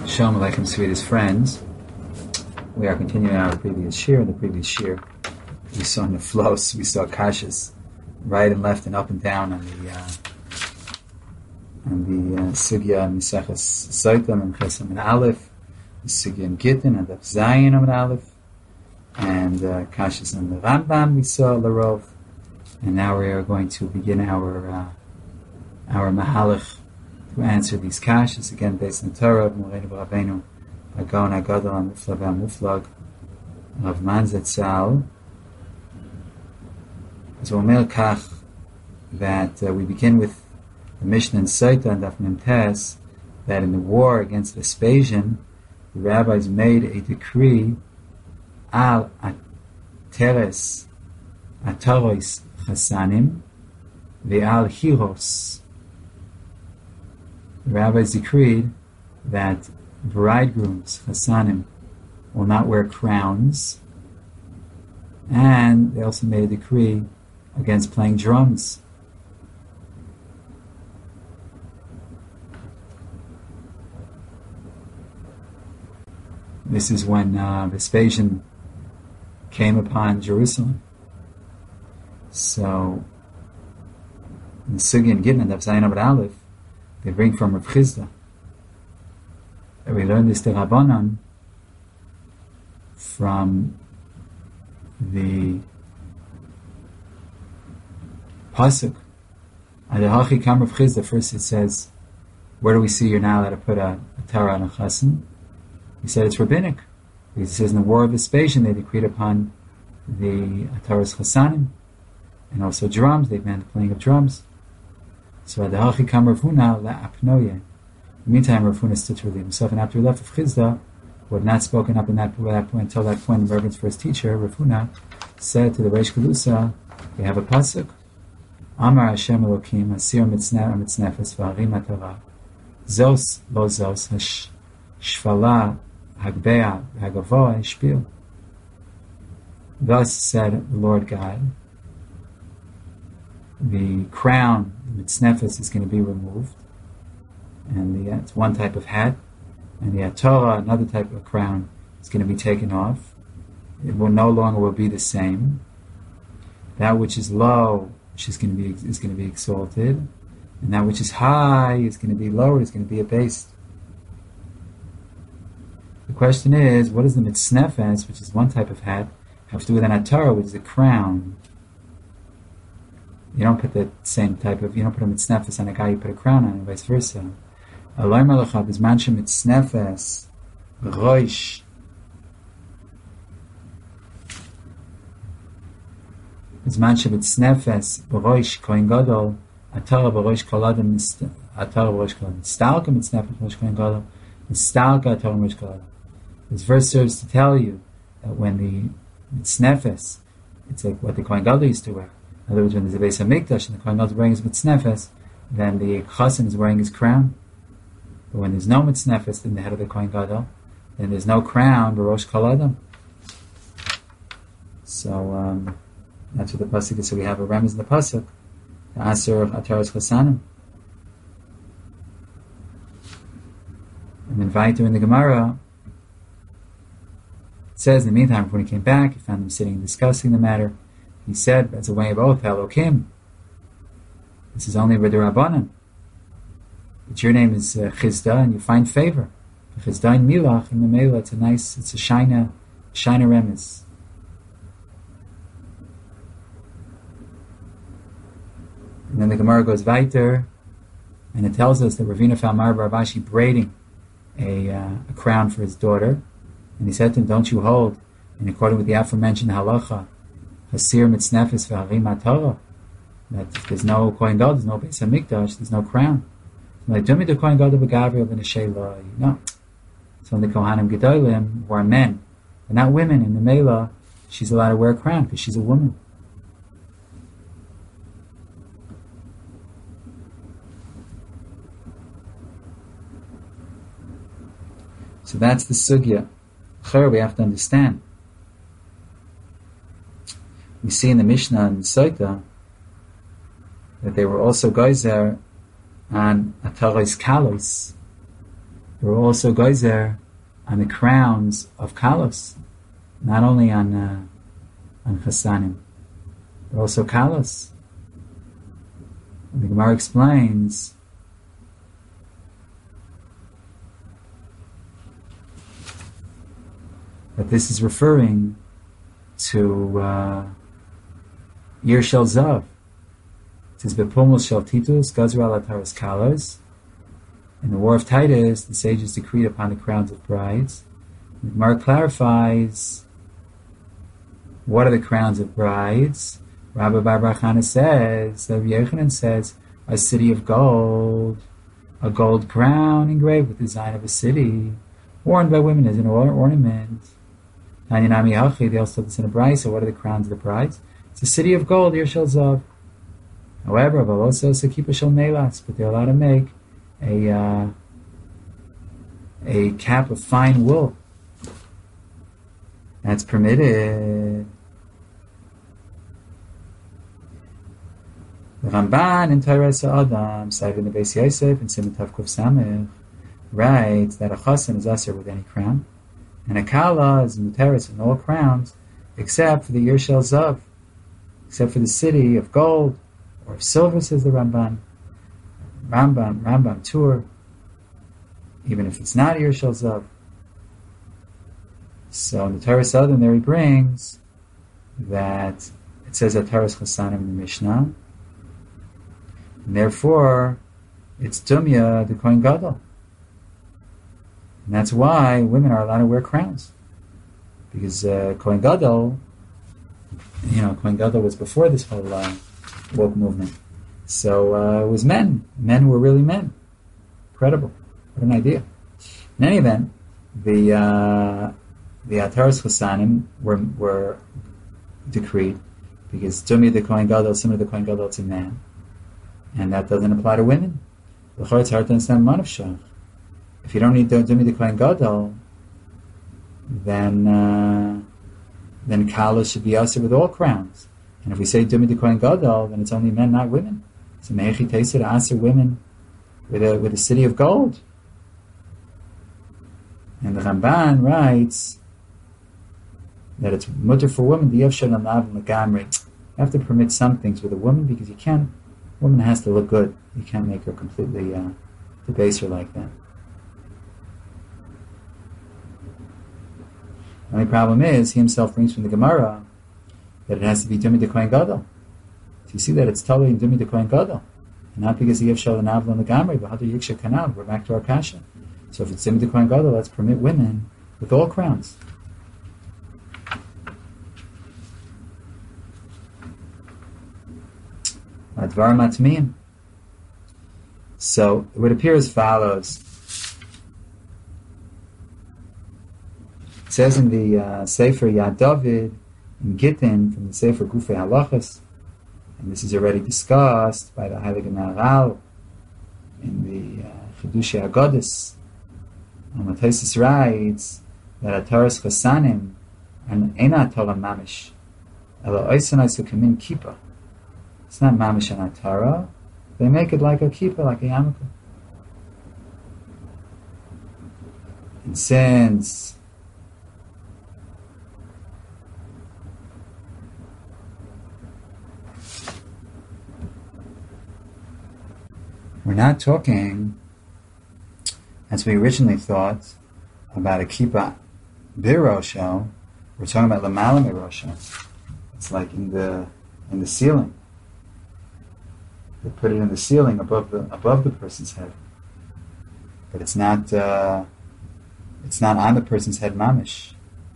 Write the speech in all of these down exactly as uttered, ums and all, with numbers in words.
Shalom Aleichem, sweetest friends. We are continuing our previous shir. In the previous shir, we saw neflos, we saw kashas, right and left and up and down on the uh, on the uh, sugya and Maseches Sotah and Chesam and Aleph, the sugya and Gittin and the Zayin and Aleph, and uh, kashas and the Rambam we saw Larov, and now we are going to begin our uh, our mahalach to answer these kashas, again based on the Torah of Moreinu Rabbeinu, Hagon Agadol Muflag Muflag Rav Man Zatzal. So Omer Kach, that uh, we begin with the Mishnah in Sotah and Daf Mem Tes, that in the war against Vespasian, the rabbis made a decree al ateres ataros chasanim ve'al hiros. The rabbis decreed that bridegrooms, chasanim, will not wear crowns, and they also made a decree against playing drums. This is when uh, Vespasian came upon Jerusalem. So, in the Sugya and Gittin of Zayin Amud Aleph, they bring from Rav Chizda that we learned this Rabbanan from the pasuk. Adahachi Kam Rav Chizda. First it says, where do we see you're now allowed to put a, a Torah on a chasen? He said it's rabbinic. Because it says in the war of Vespasian they decreed upon the Torah's chasanim, and also drums. They banned the playing of drums. So Adahachi Kam Rav Huna la'apnoye. In the meantime, Rav Huna stood to relieve himself, and after he left Rav Chizda, who had not spoken up in that, that point until that point in reverence for his teacher, Rav Huna said to the Reish Galusa, we have a pasuk. Amar Hashem Elokim, Asir Mitznefes V'Harim HaTorah, Zos Lo Zos, Shvala Hagbea Hagavoa Shpil. Thus said the Lord God, the crown, the Mitznefes, is going to be removed, and the, it's one type of hat, and the Torah, another type of crown, is going to be taken off. It will no longer will be the same. That which is low, which is going to be is going to be exalted, and that which is high is going to be lowered, is going to be abased. The question is, what does the mitznefes, which is one type of hat, have to do with an atara, which is a crown? You don't put the same type of, you don't put a mitznefes on a guy, you put a crown on, and vice versa. Aloy malachav is mancha mitznefes roish. Zman shemitznefes b'roish kohen gadol, atara b'roish kol adam, atara b'roish kol adam. Stalka mitznefes b'roish kohen gadol, stalka atara b'roish kol adam. This verse serves to tell you that when the mitznefes, it's like what the kohen gadol used to wear. In other words, when there's a Beis Hamikdash and the kohen gadol is wearing his mitznefes, then the chassan is wearing his crown. But when there's no mitznefes in the head of the kohen gadol, then there's no crown b'roish kol adam. So, um, that's what the pasuk is. So we have a remez in the pasuk, the Asur of Ataras Chasanim. And then Vayter in the Gemara, it says, in the meantime, when he came back, he found them sitting and discussing the matter. He said, as a way of oath, Elokim, this is only B'derabbanan. But your name is uh, Chizda, and you find favor. Chizda in Milach, in the Mela, it's a nice, it's a shina, shina remez. And then the Gemara goes weiter, and it tells us that Ravina found Mar Bar Abashi braiding a, uh, a crown for his daughter, and he said to him, don't you hold, in accordance with the aforementioned halacha, Hasir mitznefes v'harim HaTorah, that if there's no Kohen Gadol, there's no Beis Hamikdash, there's no crown. Like, do me the Kohen Gadol b'Gavriel b'Neshei Lo. No. So the Kohanim Gedolim, who are men, but not women. In the Mela, she's allowed to wear a crown because she's a woman. So that's the sugya. Chur, we have to understand. We see in the Mishnah and Sotah that they were also geyser on ataros kalos, There were also geyser on the crowns of kalos, not only on uh, on chasanim, but also kalos. And the Gemara explains that this is referring to uh, Yer Shel Zav. It says Bepumul Shel Titus Gazra Lataras Kalas. In the War of Titus, the sages decreed upon the crowns of brides. The Gemara clarifies what are the crowns of brides. Rabbi Bar Bar Chana says, Rabbi Yochanan says, a city of gold, a gold crown engraved with the design of a city, worn by women as an ornament. Nanyanami Hachi, they also this in a bride. So what are the crowns of the brides? It's a city of gold, Yer Shel Zav. However, Valoso Sekipa Shel Melas, but they're allowed to make a uh, a cap of fine wool. That's permitted. The Ramban in Torah Adam, cited in the Beis Yosef and Simon Tav Kuf Samech, writes that a chasen is usher with any crown, and a kala is muteris in all crowns, except for the Yer Shel Zav, except for the city of gold or of silver, says the Ramban. Rambam, Rambam Tur, even if it's not Yer Shel Zav. So in the Torah Sodom, there he brings that it says that Torah's Chasanim in the Mishnah, and therefore it's Dumya, the Kohen Gadol. And that's why women are allowed to wear crowns. Because uh, Kohen Gadol, you know, Kohen Gadol was before this whole uh, woke movement. So uh, it was men. Men were really men. Incredible. What an idea. In any event, the uh, the Ataras Chasanim were were decreed because Dumi the Kohen Gadol, similar to the Kohen Gadol, it's a man, and that doesn't apply to women. It's hard to understand Manavshach. If you don't need Dumi the Kohen Gadol, then uh, then Kala should be usher with all crowns. And if we say Dumi the Kohen Gadol, then it's only men, not women. So Mechi Teisir to answer women with a with a city of gold. And the Ramban writes that it's mutter for women. The Yevshel Namav Megamri. You have to permit some things with a woman because you can't. A woman has to look good. You can't make her completely uh, debase her like that. The only problem is he himself brings from the Gemara that it has to be Dumi de Kohen Gadol. So you see that it's totally Dumi de Kohen Gadol. And not because he Yevshel Namav Megamri, but Hadu Yiksha Kanal. We're back to our kasha. So if it's Dumi de Kohen Gadol, let's permit women with all crowns. Advarim Atmiyim. So it would appear as follows. It says in the uh, Sefer Yad David in Gittin from the Sefer Gufei Halachas, and this is already discussed by the Heilige Maharal in the uh, Chidushei Haggadus. Mataisis writes that Ataras Chasanim and Eina Torah Mamish Ela Oisanai Sukamin Kippah. It's not Mamish and Atara. They make it like a kippah, like a yarmulke. And since we're not talking, as we originally thought, about a kippah birosho, we're talking about lamala mirosho. It's like in the in the ceiling. They put it in the ceiling above the above the person's head, but it's not uh, it's not on the person's head mamish.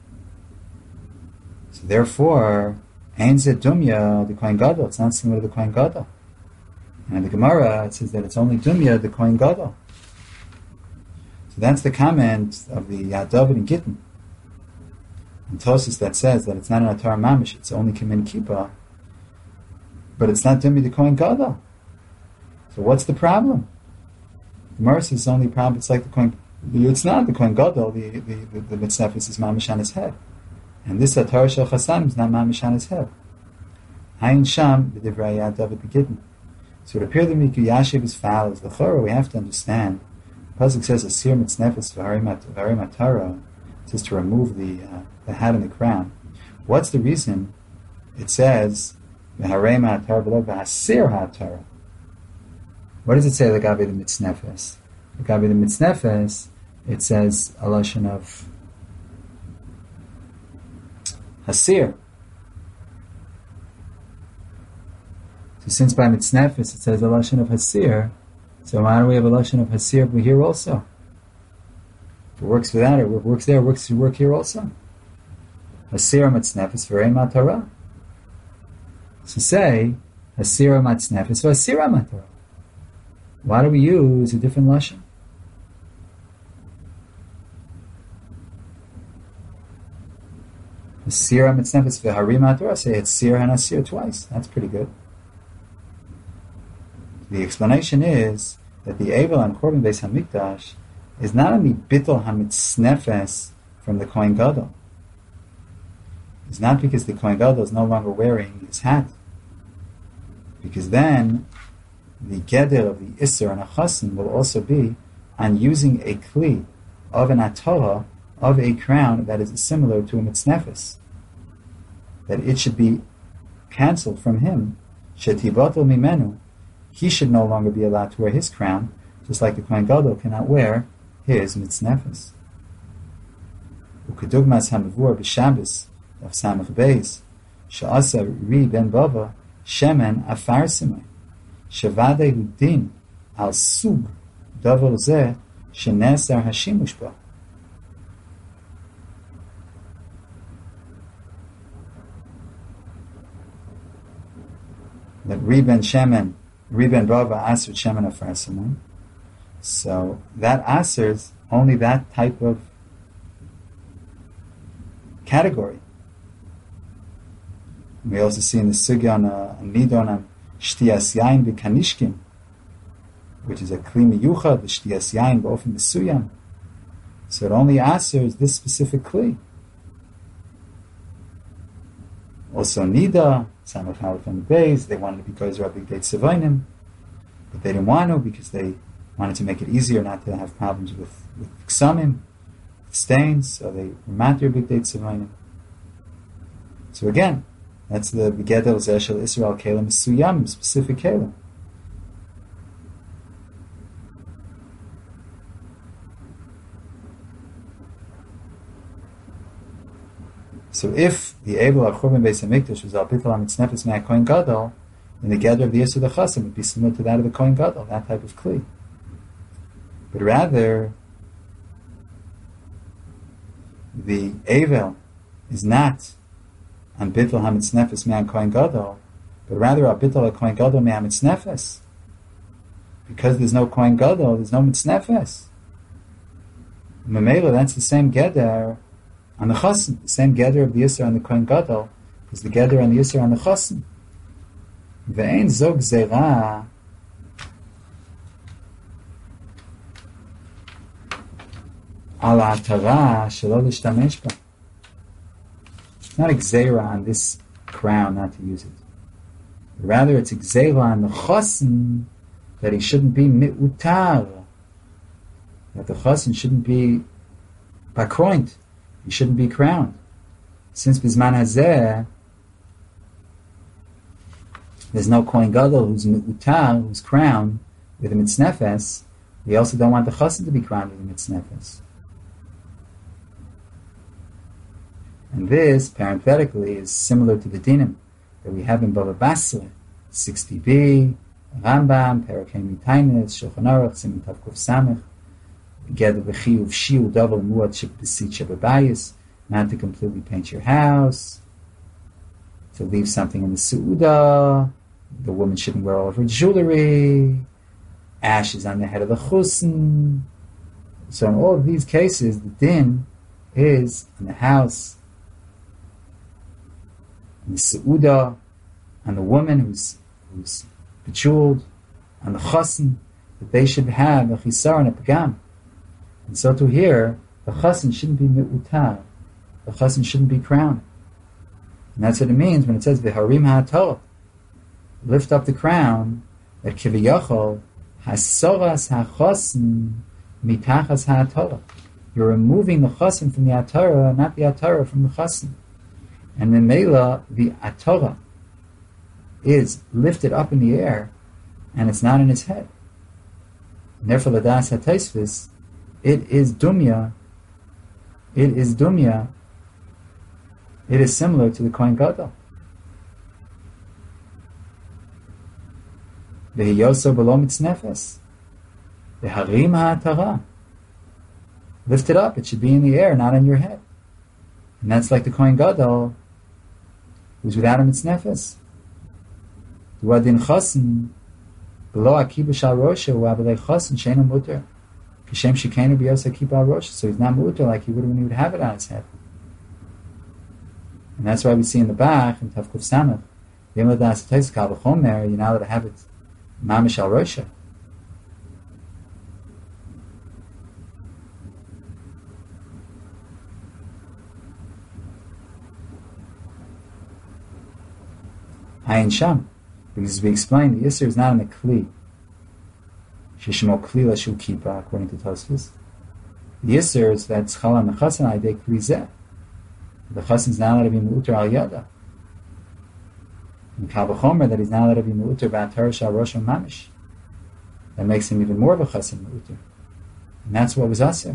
So therefore, ein zeh dumya the Kohen Gadol. It's not similar to the Kohen Gadol. And in the Gemara, it says that it's only dumya the Kohen Gadol. So that's the comment of the Yad David and Gittin. And Tosis that says that it's not an atar mamish. It's only kimin kippah, but it's not dumya the Kohen Gadol. So what's the problem? The Gemara says the only problem. It's like the Kohen. It's not the Kohen Gadol. The the the, the mitzvahs is mamish on his head, and this Atar Shel Chasanim is not mamish on his head. Hayin Sham b'divrei Yad David b'Gittin. So it appears to me Yashiv is foul. The Chorah we have to understand Pasuk says asir mitznefes v'hari matara, it says to remove the uh, the hat and the crown. What's the reason it says v'hari matara v'lo v'asir hatara? What does it say legabe the mitznefes? Legabe the mitznefes, it says a lashon of hasir. So since by mitznefes it says a lashon of hasir, so why do we have a lashon of hasir over here also? If it works for that, or if it works there, it works to work here also. Hasir mitznefes v'rei matara. So say hasir mitznefes v'asir matara. Why do we use a different lashon? Hasir mitznefes v'hari matara. Say it's sir and hasir twice. That's pretty good. The explanation is that the Eivel on Korban Beis Hamikdash is not only bittul hamitznefes from the Kohen Gadol. It's not because the Kohen Gadol is no longer wearing his hat, because then the geder of the Isser and a Chasen will also be on using a kli of an atoha, of a crown that is similar to a mitznefes, that it should be cancelled from him. Shetibatel mimenu. He should no longer be allowed to wear his crown, just like the Kohen Gadol cannot wear his mitznefes. Ukedugmas hamavur b'Shabbos of Samach Beis she'asa ri ben bava shemen afar simai shevadei hu din al sug davar zeh shenesar hashimush ba. That ri ben shemen Riben Bava Asr Shemen Afar Simon. So that answers only that type of category. We also see in the Sugya on a Nidon on Shtiyas Yain B'Kanishkin, which is a Kli Miyuchad, the Shtiyas Yain B'Ofen Mesuyam. So it only answers this specific Kli. Also Nida, Samach Halaf on the base, they wanted to be Gozer Big Date Sevoinim, but they didn't want to because they wanted to make it easier not to have problems with, with Ksamim, with stains, so they were Matir Big Date Sevoinim. So again, that's the Begedel Zeshel Israel Kelim Suyam, specific Kelim. So if the Eivel of Churban Beis Hamikdash was al bittul hamitznefes mei Kohen Gadol, then the gather of the Yisur the Chasim would be similar to that of the Kohen Gadol, that type of kli. But rather, the Eivel is not on bittul hamitznefes mei Kohen Gadol, but rather al bittul Kohen Gadol mei hamitznefes. Because there's no Kohen Gadol, there's no mitznefes. Memela, that's the same gather on the Chasen, the same gather of the Yisur on the Kohen Gadol is the gather on the Yisur on the Chasen. Ve'ein zog zera al ha'tara shelo l'shtamesh ba. It's not a gzeira on this crown not to use it. Rather, it's a gzeira on the Chasen that he shouldn't be mi'utar, that the Chasen shouldn't be bakroint. He shouldn't be crowned. Since Bizman Hazeh, there's no Kohen Gadol who's utar, who's crowned with a mitznefes, we also don't want the Chassid to be crowned with a mitznefes. And this, parenthetically, is similar to the dinim that we have in Bava Basra, sixty b, Rambam, Perakei Mitainis, Shulchan Aruch, Siman Tav Kuf Samech, Together the chiyuv shiu double muad shebbesit shebebayis, not to completely paint your house, to leave something in the suuda, the woman shouldn't wear all of her jewelry, ashes on the head of the chusn. So in all of these cases, the din is in the house, in the suuda, on the woman who's who's bejeweled, on the chasn, that they should have a chisar and a pagam. And so to here, the chassan shouldn't be mi'utar. The chassan shouldn't be crowned. And that's what it means when it says v'harim ha'atol, lift up the crown, that kiviyachol hasoras ha'chassan mitachas ha'atara. You're removing the chassan from the atara, not the atara from the chassan. And then Mela, the atara, is lifted up in the air, and it's not in his head. And therefore, the das hataisvis, it is dumya. It is dumya. It is similar to the Kohen Gadol. V'hiyoso b'lo mitznefes. V'harim ha'atara. Lift it up. It should be in the air, not in your head. And that's like the Kohen Gadol, who's without a mitznefes. Duadin chasen b'lo akiba shal rosha u'abalei chasen she'ena muter. Kishem shekenu b'yos akiba al rosha. So he's not muter like he would when he would have it on his head. And that's why we see in the back, in Tavkuf Samach, you're not allowed to have it mamish al rosha. Ayin Sham. Because we explained, the Yisr is not in the Kli. Shishmo Kli Lashu Kipa, according to Tosfos. The Yisr is that Tzchala and the Chassan Aidei Kli Zeh. The Chassan is not allowed to be Mu'uter Al Yada. And Kal V'chomer, that he's not allowed to be Mu'uter B'Atar Shal Rosh Mamish. That makes him even more of a Chassan Mu'uter. And that's what was Aser.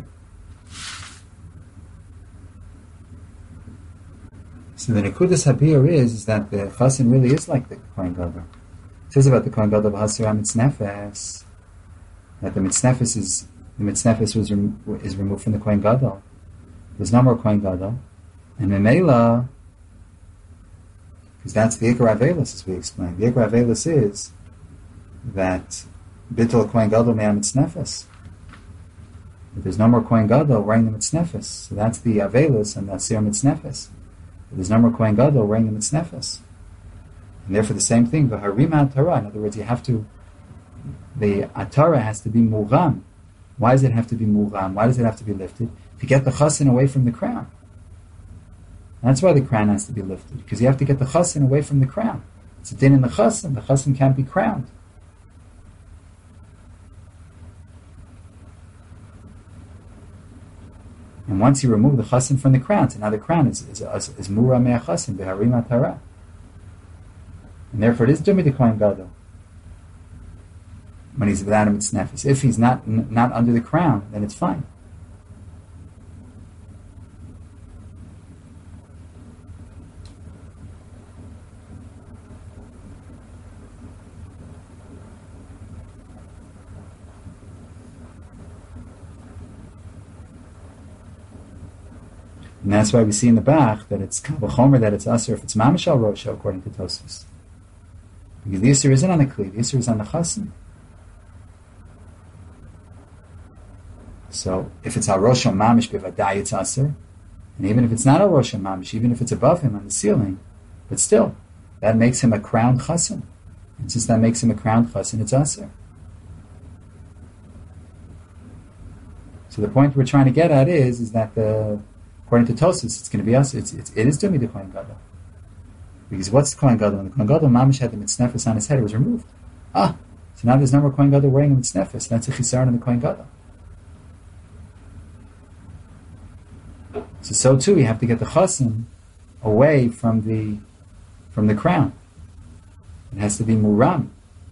So the Nekudas Habir is, is that the Chassan really is like the Kohen Gadol. It says about the Kohen Gadol B'Hasira Mitznefes, that the Mitznefes is, the Mitznefes was rem, is removed from the Kohen Gadol. There's no more Kohen Gadol. And Memela, because that's the Ikar Avelis, as we explained. The Ikar Avelis is that Bittul Kohen Gadol Me'am Mitznefes. If there's no more Kohen Gadol wearing the Mitznefes, so that's the Avelis and the Asir Mitznefes. If there's no more Kohen Gadol wearing the Mitznefes. And therefore the same thing, the Harima Atara. In other words, you have to, the Atara has to be Mugham. Why does it have to be Mugham? Why does it have to be lifted? To get the Chassan away from the crown. That's why the crown has to be lifted, because you have to get the chassan away from the crown. It's a din in the chassan. The chassan can't be crowned. And once you remove the chassan from the crown, so now the crown is is, is, is mura mea chassan beharim atara, and therefore it is dumi the kohen gadol when he's without a mitznefes. If he's not n- not under the crown, then it's fine. And that's why we see in the back that it's Kavachomer, that it's Aser, if it's Mamish al Rosha, according to Tosfos. Because the Yisr isn't on the Kli, the Yisr is on the Chassan. So, if it's al Rosha Mamish, bevadai it's Aser. And even if it's not al Rosha Mamish, even if it's above him on the ceiling, but still, that makes him a crowned Chassan. And since that makes him a crowned Chassan, it's Aser. So the point we're trying to get at is, is that the according to Tosfos, it's going to be us. It's, it's it is doing the Kohen Gadol, because what's the Kohen Gadol? When the Kohen Gadol Mamish had the mitznefes on his head, it was removed. Ah, so now there's no more Kohen Gadol wearing a mitznefes. That's a chisaron in the Kohen Gadol. So so too, you have to get the chassan away from the from the crown. It has to be muram.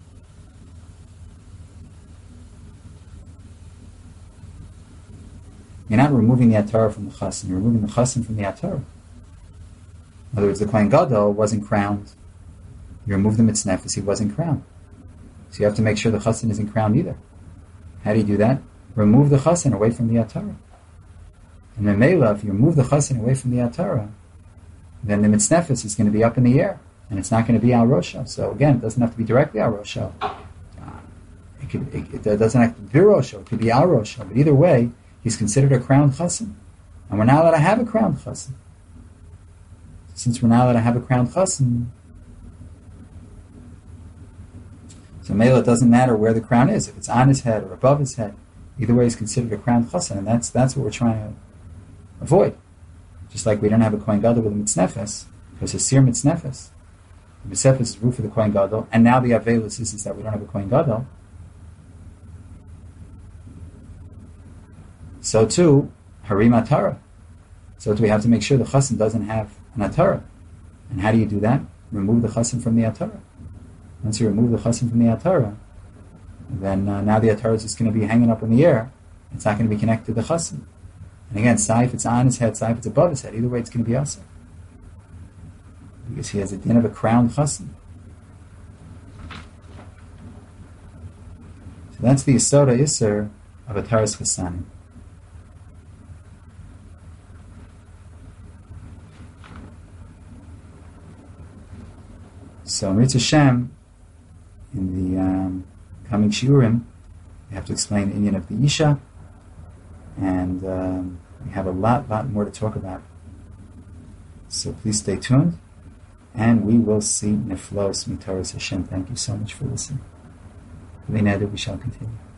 You're not removing the Atara from the Chassan, you're removing the Chassan from the Atara. In other words, the Kohen Gadol wasn't crowned. You remove the Mitznefes, he wasn't crowned. So you have to make sure the Chassan isn't crowned either. How do you do that? Remove the Chassan away from the Atara. And then Mela, if you remove the Chassan away from the Atara, then the Mitznefes is going to be up in the air, and it's not going to be Al Rosha. So again, it doesn't have to be directly Al Rosha. Uh, it, could, it, it doesn't have to be Rosha, it could be Al Rosha. But either way, he's considered a crowned chassan. And we're not allowed to have a crowned chassan. Since we're not allowed to have a crowned chassan, so Mela, it doesn't matter where the crown is. If it's on his head or above his head, either way he's considered a crowned chassan. And that's that's what we're trying to avoid. Just like we don't have a Kohen Gadol with a mitznefes, because it's sir mitznefes. The mitznefes is roof of the Kohen Gadol, and now the Avelis is, is that we don't have a Kohen Gadol. So too, harim atara. So too, we have to make sure the chassan doesn't have an atara. And how do you do that? Remove the chassan from the atara. Once you remove the chassan from the atara, then uh, now the atara is just going to be hanging up in the air. It's not going to be connected to the chassan. And again, sai if it's on his head, sai if it's above his head. Either way, it's going to be asa. Because he has a din of a crowned chassan. So that's the Yisoda Isser of Ataras Chassanim. So Mitzvah Shem, in the um, coming Shiurim, we have to explain the Inyan of the Isha, and um, we have a lot, lot more to talk about. So please stay tuned, and we will see Neflos Mitaras Hashem. Thank you so much for listening. We shall continue.